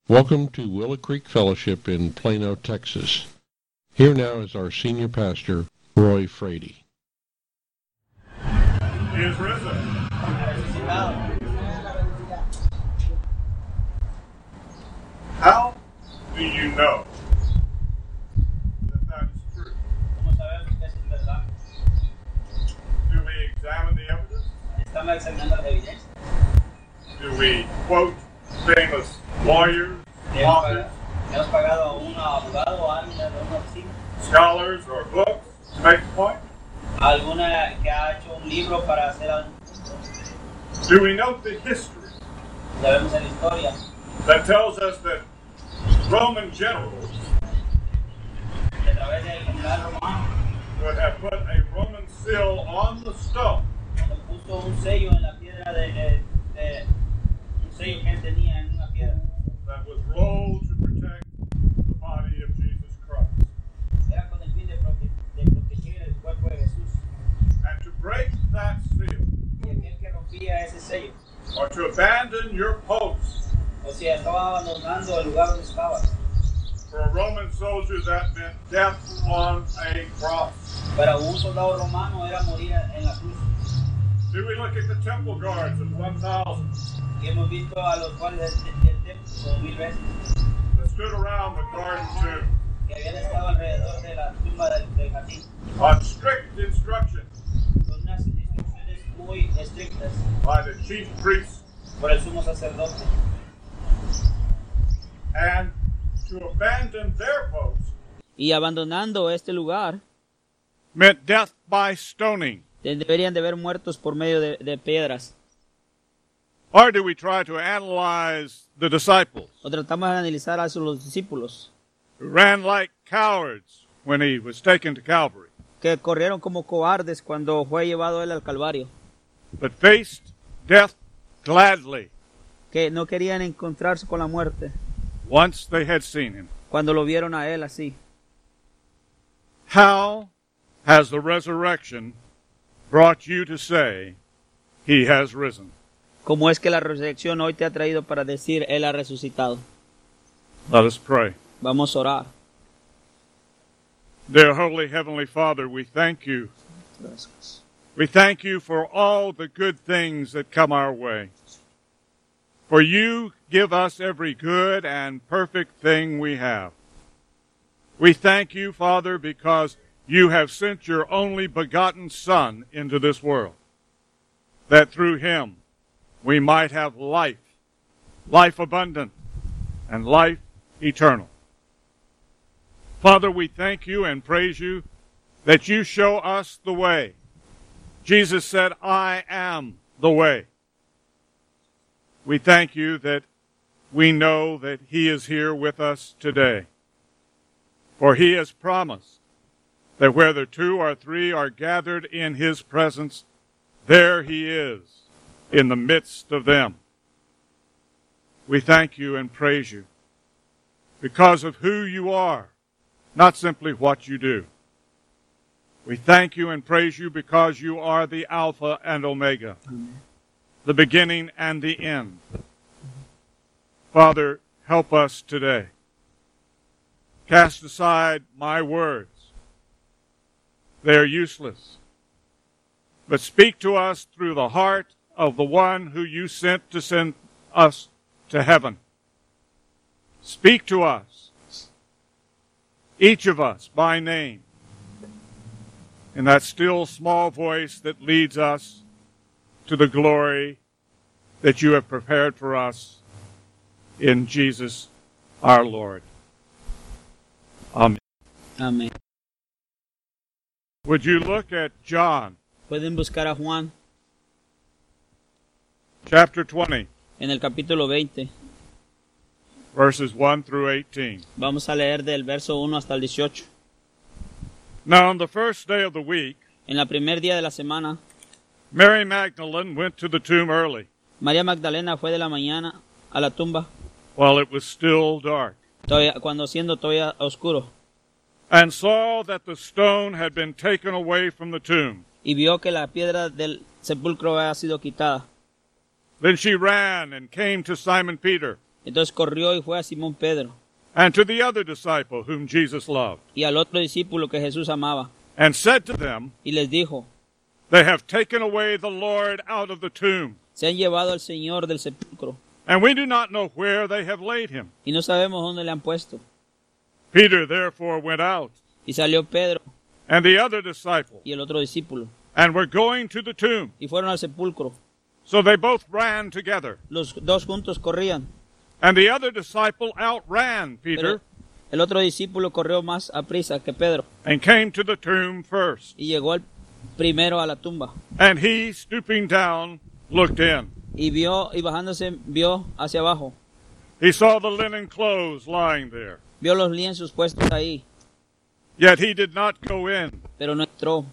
Welcome to Willow Creek Fellowship in Plano, Texas. Here now is our senior pastor, Roy Frady. He is risen. How do you know that that is true? Do we examine the evidence? Do we quote famous lawyers, authors, scholars, or books to make the point? ¿Alguna que ha hecho un libro para hacer Do we note the history Sabemos la historia that tells us that Roman generals que a través del general romano would have put a Roman seal on the stone cuando puso un sello en la piedra un sello que él tenía en una piedra that was rolled to protect the body of Jesus Christ? era con el fin de proteger el cuerpo de Jesús And to break that seal, y aquel que rompía ese sello or to abandon your post, o sea estaba abandonando el lugar donde estaba for a Roman soldier that meant death on a cross. para un soldado romano era morir en la cruz. Do we look at the temple guards of 1,000 Y hemos visto a los guardias del templo 1000 veces that stood around the garden tomb que habían estado alrededor de la tumba del jardín on strict instruction con unas instrucciones muy estrictas by the chief priests, por el sumo sacerdote. and to abandon their post Y abandonando este lugar, meant death by stoning. deberían de haber muertos por medio de piedras. Or do we try to analyze the disciples O tratamos de analizar a los discípulos, who ran like cowards when he was taken to Calvary, que corrieron como cobardes cuando fue llevado él al Calvario, but faced death gladly que no querían encontrarse con la muerte once they had seen him? cuando lo vieron a él así. How has the resurrection brought you to say, he has risen? ¿Cómo es que la resurrección hoy te ha traído para decir, él ha resucitado? Let us pray. Vamos a orar. Dear Holy Heavenly Father, we thank you. Gracias. We thank you for all the good things that come our way. For you give us every good and perfect thing we have. We thank you, Father, because you have sent your only begotten Son into this world, that through him we might have life, life abundant, and life eternal. Father, we thank you and praise you that you show us the way. Jesus said, I am the way. We thank you that we know that he is here with us today. For he has promised that whether 2 or 3 are gathered in his presence, there he is in the midst of them. We thank you and praise you because of who you are, not simply what you do. We thank you and praise you because you are the Alpha and Omega, the beginning and the end. Father, help us today. Cast aside my words. They are useless. But speak to us through the heart of the one who you sent to send us to heaven. Speak to us, each of us by name, in that still small voice that leads us to the glory that you have prepared for us in Jesus our Lord. Amen. Amén. Would you look at John, Pueden buscar a Juan chapter 20, en el capítulo 20. verses 1 through 18. Vamos a leer del verso 1 hasta el 18. Now on the first day of the week, En el primer día de la semana, Mary Magdalene went to the tomb early, María Magdalena fue de la mañana a la tumba, while it was still dark, cuando siendo todavía oscuro, and saw that the stone had been taken away from the tomb. y vio que la piedra del sepulcro había sido quitada. Then she ran and came to Simon Peter, Entonces corrió y fue a Simón Pedro and to the other disciple whom Jesus loved, y al otro discípulo que Jesús amaba, and said to them, y les dijo, They have taken away the Lord out of the tomb, se han llevado al Señor del sepulcro, and we do not know where they have laid him. y no sabemos dónde le han puesto. Peter therefore went out, Y salió Pedro and the other disciple, y el otro discípulo, and were going to the tomb. y fueron al sepulcro. So they both ran together. Los dos juntos corrían, And the other disciple outran Peter pero el otro discípulo corrió más aprisa que Pedro, and came to the tomb first. y llegó primero a la tumba, And he, stooping down, looked in. y bajándose vio hacia abajo, He saw the linen clothes lying there. vio los lienzos puestos ahí, Yet he did not go in. pero no entró.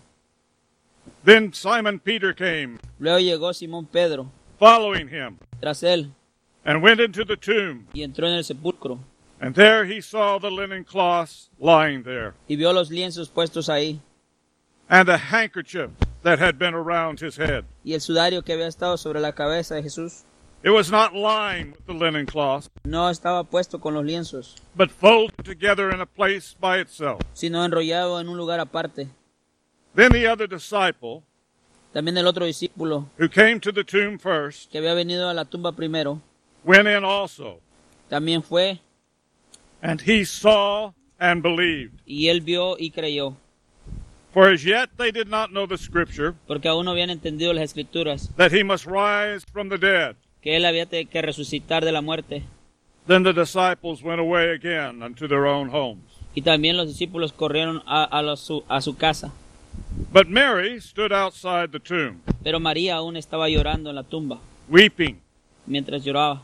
Then Simon Peter came, Luego llegó Simón Pedro following him, tras él, and went into the tomb. y entró en el sepulcro, And there he saw the linen cloths lying there, y vio los lienzos puestos ahí, and a handkerchief that had been around his head. y el sudario que había estado sobre la cabeza de Jesús It was not lying with the linen cloth, no estaba puesto con los lienzos, but folded together in a place by itself. sino enrollado en un lugar aparte. Then the other disciple, También el otro discípulo, who came to the tomb first, que había venido a la tumba primero, went in also, también fue, and he saw and believed. y él vio y creyó, For as yet they did not know the scripture, porque aún no habían entendido las escrituras, that he must rise from the dead. que él había que resucitar de la muerte. Then the disciples went away again unto their own homes. Y también los discípulos corrieron a su casa. But Mary stood outside the tomb, Pero María aún estaba llorando en la tumba, weeping. mientras lloraba.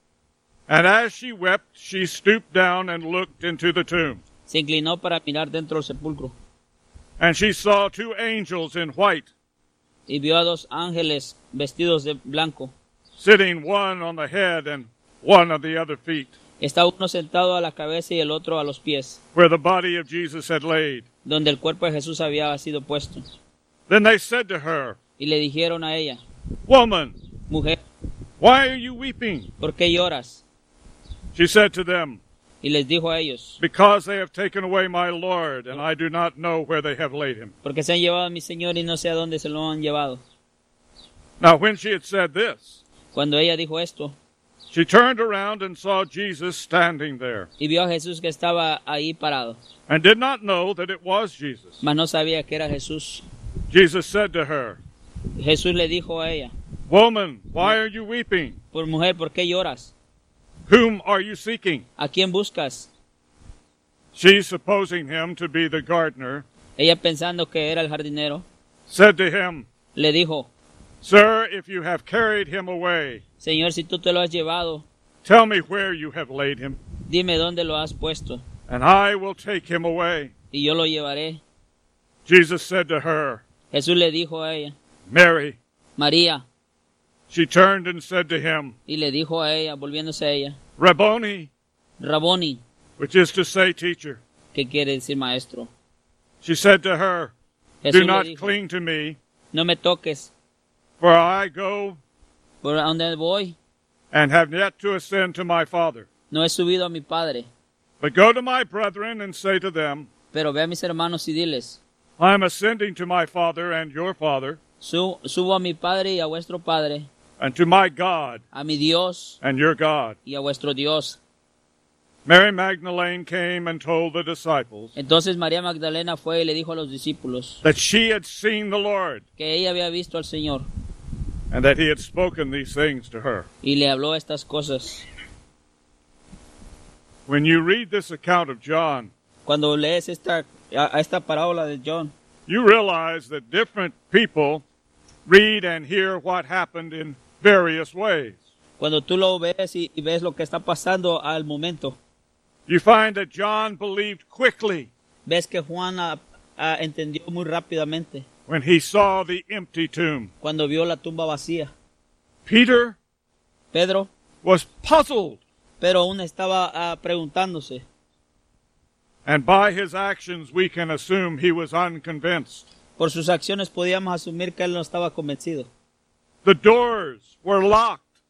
And as she wept, she stooped down and looked into the tomb. Se inclinó para mirar dentro del sepulcro, And she saw two angels in white, y vio a dos ángeles vestidos de blanco. sitting one on the head and one on the other feet, Estaba uno sentado a la cabeza y el otro a los pies, where the body of Jesus had laid. donde el cuerpo de Jesús había sido puesto. Then they said to her, Y le dijeron a ella, Woman, mujer, why are you weeping? ¿por qué lloras? She said to them, Y les dijo a ellos, Because they have taken away my Lord, and I do not know where they have laid him. porque se han llevado a mi Señor y no sé a dónde se lo han llevado. Now when she had said this, Cuando ella dijo esto, she turned around and saw Jesus standing there, y vio a Jesús que estaba ahí parado, and did not know that it was Jesus. mas no sabía que era Jesús. Jesus said to her, Jesús le dijo a ella, Woman, why are you weeping? por mujer, ¿por qué lloras? Whom are you seeking? ¿A quién buscas? She, supposing him to be the gardener, Ella, pensando que era el jardinero, said to him, le dijo, Sir, if you have carried him away, Señor, si tú te lo has llevado, tell me where you have laid him, dime dónde lo has puesto, and I will take him away. y yo lo llevaré. Jesus said to her, Jesús le dijo a ella, Mary. María, She turned and said to him, y le dijo a ella, volviéndose a ella, Rabboni, Raboni, which is to say, teacher. que quiere decir maestro. She said to her, Jesús Do le not dijo, cling to me, no me toques, for I go por donde voy, and have yet to ascend to my Father. no he subido a mi Padre, But go to my brethren and say to them, pero ve a mis hermanos y diles, I am ascending to my Father and your Father, subo a mi Padre y a vuestro Padre, and to my God a mi Dios and your God. y a vuestro Dios. Mary Magdalene came and told the disciples Entonces María Magdalena fue y le dijo a los discípulos that she had seen the Lord, que ella había visto al Señor and that he had spoken these things to her. y le habló estas cosas. When you read this account of John, Cuando lees esta parábola de John, you realize that different people read and hear what happened in various ways. cuando tú lo ves y ves lo que está pasando al momento, You find that John believed quickly ves que Juan entendió muy rápidamente when he saw the empty tomb. cuando vio la tumba vacía. Peter Pedro, was puzzled, pero aún estaba preguntándose. and by his actions we can assume he was unconvinced. Por sus acciones podíamos asumir que él no estaba convencido. The doors were locked.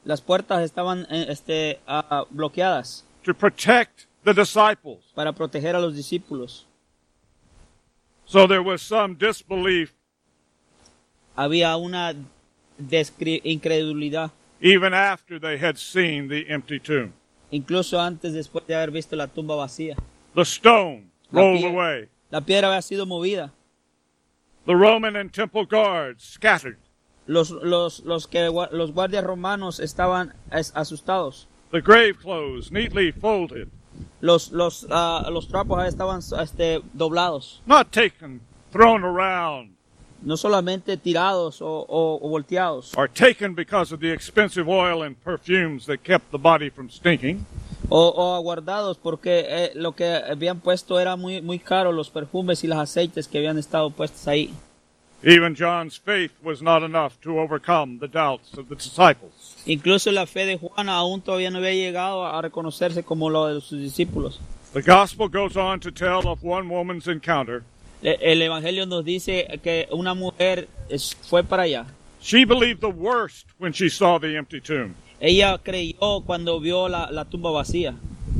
Las puertas estaban bloqueadas to protect the disciples. para proteger a los discípulos. So there was some disbelief Había una incredulidad, even after they had seen the empty tomb. incluso antes, después de haber visto la tumba vacía. The stone rolled piedra. away. La piedra había sido movida. The Roman and temple guards scattered. Los guardias romanos estaban asustados. The grave clothes neatly folded, Los trapos estaban doblados. not taken, thrown around, No solamente tirados o volteados. or taken because of the expensive oil and perfumes that kept the body from stinking. O aguardados porque lo que habían puesto era muy caro, los perfumes y los aceites que habían estado puestos ahí. Even John's faith was not enough to overcome the doubts of the disciples. Incluso la fe de Juan aún todavía no había llegado a reconocerse como lo de sus discípulos. The gospel goes on to tell of one woman's encounter. El Evangelio nos dice que una mujer fue para allá. She believed the worst when she saw the empty tomb. Ella creyó cuando vio la tumba vacía.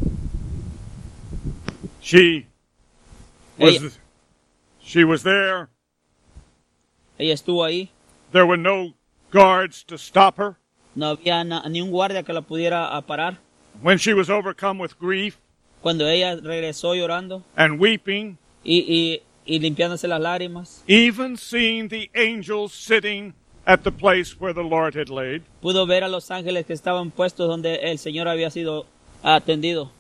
She was there. Ella estuvo ahí. There were no guards to stop her. No había ni un guardia que la pudiera parar. When she was overcome with grief Cuando ella regresó llorando and weeping, y limpiándose las lágrimas, even seeing the angels sitting at the place where the Lord had laid, pudo ver a los ángeles que estaban puestos donde el Señor había sido atendido.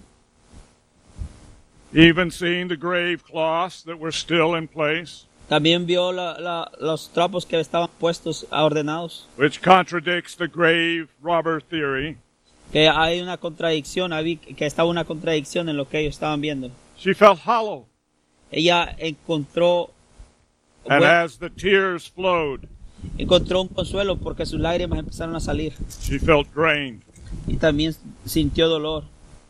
even seeing the grave cloths that were still in place, También vio los trapos que estaban puestos, ordenados. which contradicts the grave robber theory. Que hay una contradicción, que estaba una contradicción en lo que ellos estaban viendo. She felt hollow, Ella encontró and as the tears flowed, un consuelo porque sus lágrimas empezaron a salir. she felt drained. Y también sintió dolor.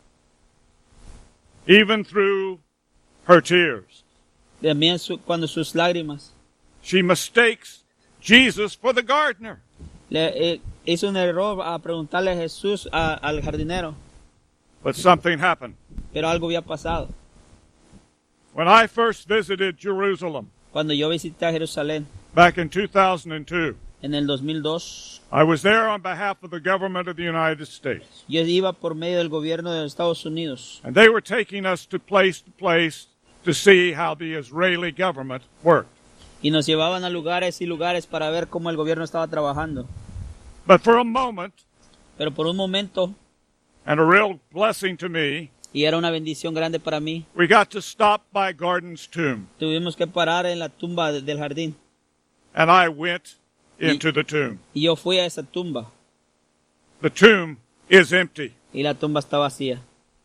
Even through her tears, También cuando sus lágrimas she mistakes Jesus for the gardener. hizo un error a preguntarle a Jesús al jardinero, But something happened. pero algo había pasado. When I first visited Jerusalem Cuando yo visité a Jerusalén back in 2002, en el 2002, I was there on behalf of the government of the United States. yo iba por medio del gobierno de los Estados Unidos And they were taking us to place to see how the Israeli government worked. y nos llevaban a lugares y lugares para ver cómo el gobierno estaba trabajando. But for a moment, Pero por un momento, and a real blessing to me, y era una bendición grande para mí, we got to stop by Garden's tomb. tuvimos que parar en la tumba del jardín. And I went into the tomb. Y yo fui a esa tumba The tomb is empty. y la tumba está vacía.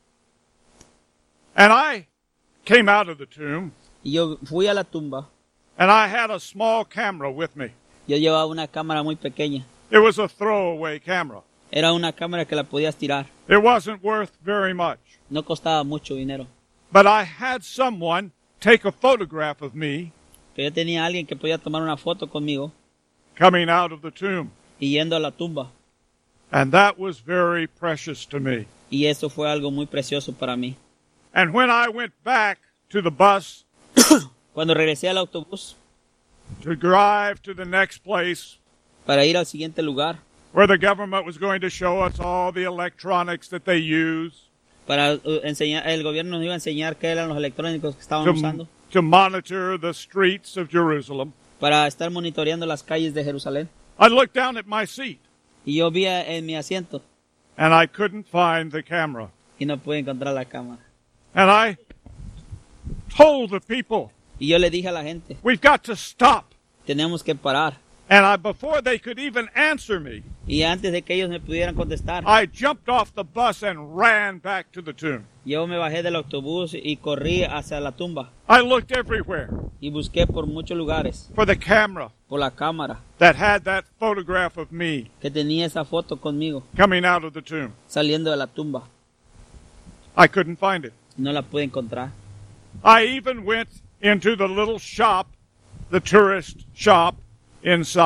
And I came out of the tomb, Y yo fui a la tumba. and I had a small camera with me. Yo llevaba una cámara muy pequeña. It was a throwaway camera. Era una cámara que la podías tirar. It wasn't worth very much. No costaba mucho dinero. But I had someone take a photograph of me Pero yo tenía a alguien que podía tomar una foto conmigo coming out of the tomb. y yendo a la tumba. And that was very precious to me. Y eso fue algo muy precioso para mí. And when I went back to the bus Cuando regresé al autobús to drive to the next place para ir al siguiente lugar, where the government was going to show us all the electronics that they use para enseñar, el gobierno nos iba a enseñar qué eran los electrónicos que estaban usando to monitor the streets of Jerusalem, para estar monitoreando las calles de Jerusalén. I looked down at my seat Y yo vi en mi asiento and I couldn't find the camera. y no pude encontrar la cámara. And I told the people, Y yo le dije a la gente, we've got to stop. tenemos que parar. And before they could even answer me, Y antes de que ellos me pudieran contestar, I jumped off the bus and ran back to the tomb. yo me bajé del autobús y corrí hacia la tumba. I looked everywhere Y busqué por muchos lugares, for the camera por la cámara, that had that photograph of me que tenía esa foto conmigo, coming out of the tomb. saliendo de la tumba. I couldn't find it. No la pude encontrar. I even went into the little shop, the tourist shop inside.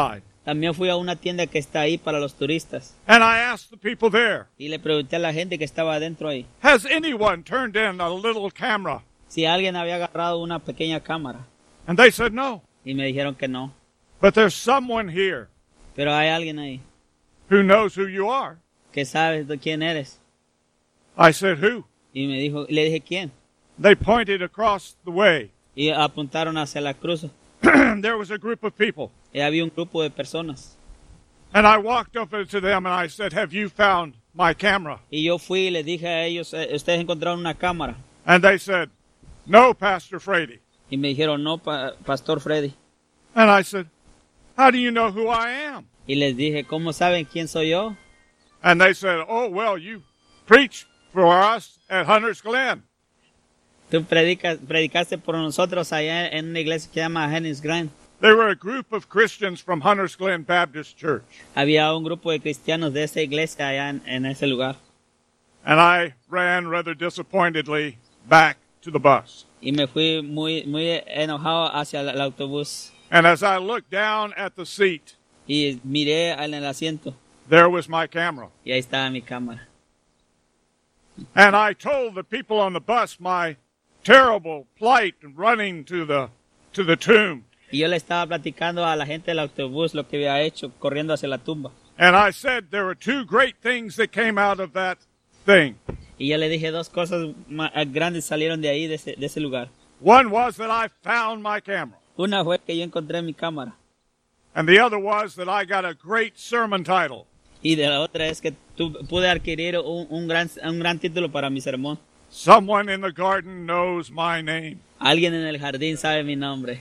También fui a una tienda que está ahí para los turistas. And I asked the people there, Y le pregunté a la gente que estaba adentro ahí has anyone turned in a little camera? si alguien había agarrado una pequeña cámara. And they said no. Y me dijeron que no. But there's someone here Pero hay alguien ahí who knows who you are. que sabe de quién eres. I said, who? Y le dije quién. They pointed across the way. Y apuntaron hacia la cruz. There was a group of people. Y había un grupo de personas. And I walked over to them and I said, have you found my camera? Y yo fui y les dije a ellos, ustedes encontraron una cámara. And they said, no, Pastor Frady. Y me dijeron, no, Pastor Freddy. And I said, how do you know who I am? Y les dije, ¿cómo saben quién soy yo? And they said, oh, well, you preach for us at Hunter's Glen. Tú predicaste por nosotros allá en una iglesia que se llama Hunter's Glen. They were a group of Christians from Hunter's Glen Baptist Church. Había un grupo de cristianos de esa iglesia allá en ese lugar. And I ran rather disappointedly back to the bus. Y me fui muy enojado hacia el autobús. And as I looked down at the seat, Y miré en el asiento. there was my camera. Y ahí estaba mi cámara. And I told the people on the bus my terrible plight running to the tomb. Y yo le estaba platicando a la gente del autobús lo que había hecho corriendo hacia la tumba. And I said there were two great things that came out of that thing. Y yo le dije dos cosas grandes salieron de ahí, de ese lugar. One was that I found my camera. Una fue que yo encontré mi cámara. And the other was that I got a great sermon title. Y de la otra es que pude adquirir un gran título para mi sermón. Someone in the garden knows my name. Alguien en el jardín sabe mi nombre.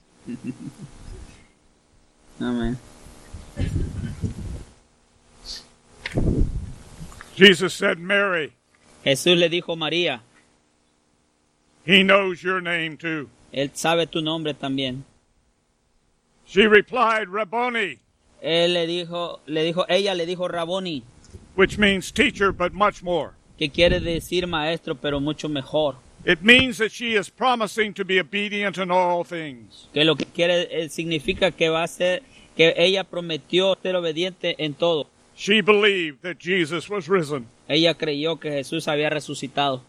Amén. Jesus said, Mary, Jesús le dijo a María, he knows your name too. Él sabe tu nombre también. She replied, Rabboni, Ella le dijo Raboni, which means teacher, but much more. que quiere decir maestro, pero mucho mejor. It means that she is promising to be obedient in all things. Que lo que quiere significa que va a ser, que ella prometió ser obediente en todo. She believed that Jesus was risen. Ella creyó que Jesús había resucitado.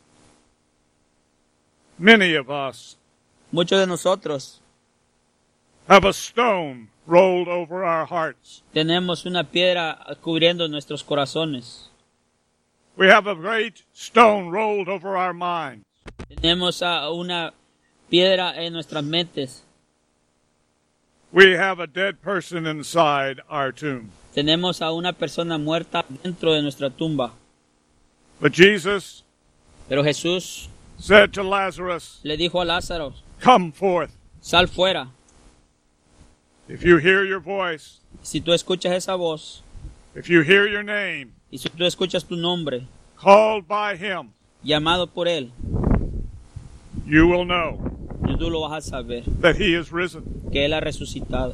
Many of us Muchos de nosotros have a stone rolled over our hearts. tenemos una piedra cubriendo nuestros corazones. We have a great stone rolled over our minds. Tenemos una piedra en nuestras mentes. We have a dead person inside our tomb. Tenemos a una persona muerta dentro de nuestra tumba. But Jesus Pero Jesús said to Lazarus, le dijo a Lázaro, come forth. sal fuera. If you hear your voice, Si tú escuchas esa voz, if you hear your name y si tú escuchas tu nombre, called by him, llamado por él, you will know tú lo vas a saber, that he is risen. que él ha resucitado.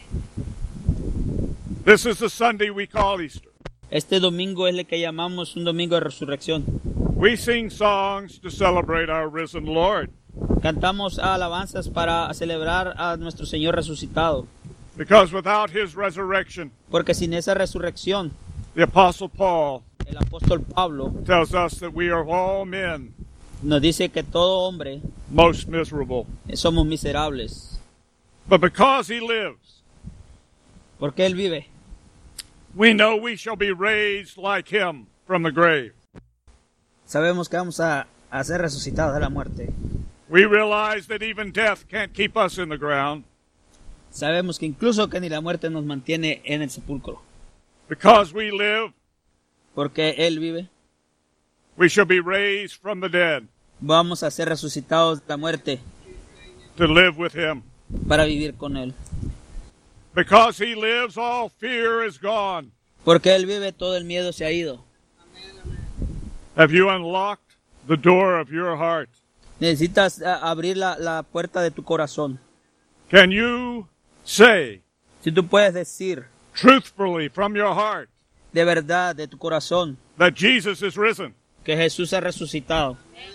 This is the Sunday we call Easter. Este domingo es el que llamamos un domingo de resurrección. We sing songs to celebrate our risen Lord, Cantamos alabanzas para celebrar a nuestro Señor resucitado. because without his resurrection, Porque sin esa resurrección, the Apostle Paul el apóstol Pablo tells us that we are all men nos dice que todo hombre most miserable. somos miserables. But because he lives, Porque Él vive. we know we shall be raised like him from the grave. Sabemos que vamos a ser resucitados de la muerte. We realize that even death can't keep us in the ground. Sabemos que incluso que ni la muerte nos mantiene en el sepulcro. Because we live, Porque Él vive, we shall be raised from the dead vamos a ser resucitados de la muerte to live with him. para vivir con Él. Because he lives, all fear is gone. Porque Él vive, todo el miedo se ha ido. Have you unlocked the door of your heart? Necesitas abrir la puerta de tu corazón. Can you say Si tú puedes decir truthfully from your heart de verdad de tu corazón that Jesus is risen? que Jesús ha resucitado,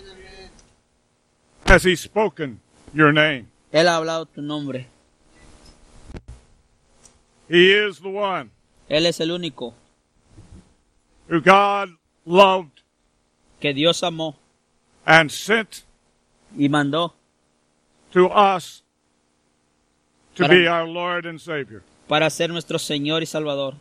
Has he spoken your name? Él ha hablado tu nombre. He is the one Él es el único who God loved que Dios amó and sent y mandó to us to Para- be our Lord and Savior. para ser nuestro Señor y Salvador.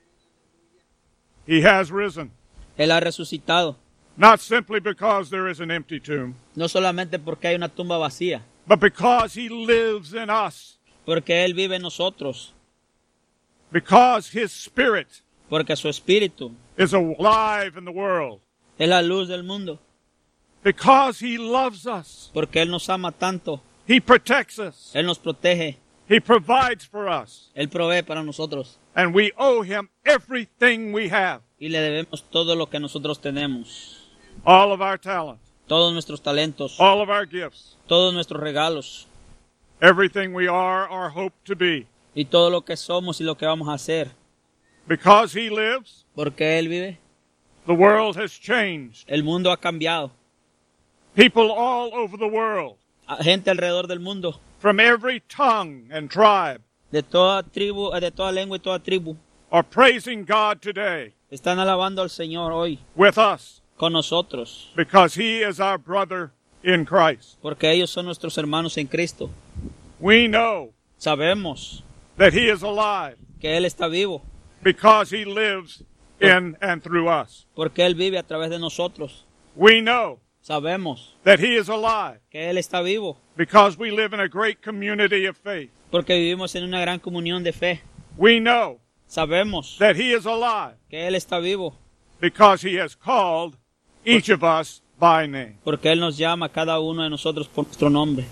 He has risen, Él ha resucitado, not simply because there is an empty tomb, no solamente porque hay una tumba vacía, but because He lives in us, porque Él vive en nosotros, because His Spirit porque su Espíritu is alive in the world, es la luz del mundo, because He loves us. porque Él nos ama tanto, He protects us. Él nos protege, He provides for us. Él provee para nosotros And we owe Him everything we have, y le debemos todo lo que nosotros tenemos, all of our talent, todos nuestros talentos, all of our gifts, todos nuestros regalos everything we are or hope to be. y todo lo que somos y lo que vamos a hacer, Because He lives, porque Él vive. the world has changed. El mundo ha cambiado, People all over the world, gente alrededor del mundo, from every tongue and tribe, de toda tribu, de toda lengua y toda tribu, are praising God today están alabando al Señor hoy with us con nosotros, because He is our brother in Christ. porque ellos son nuestros hermanos en Cristo. We know Sabemos that He is alive que Él está vivo, because He lives in and through us. porque Él vive a través de nosotros. We know Sabemos that He is alive que Él está vivo, because we live in a great community of faith. porque vivimos en una gran comunión de fe. We know Sabemos that He is alive que Él está vivo, because He has called each of us by name. porque Él nos llama a cada uno de nosotros por nuestro nombre.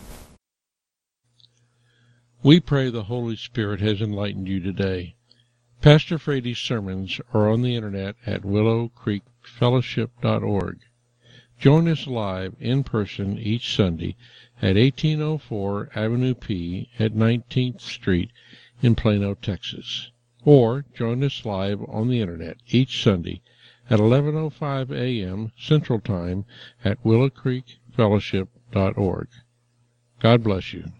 We pray the Holy Spirit has enlightened you today. Pastor Frady's sermons are on the internet at willowcreekfellowship.org. Join us live in person each Sunday at 1804 Avenue P at 19th Street in Plano, Texas. Or join us live on the internet each Sunday at 11:05 a.m. Central Time at willowcreekfellowship.org. God bless you.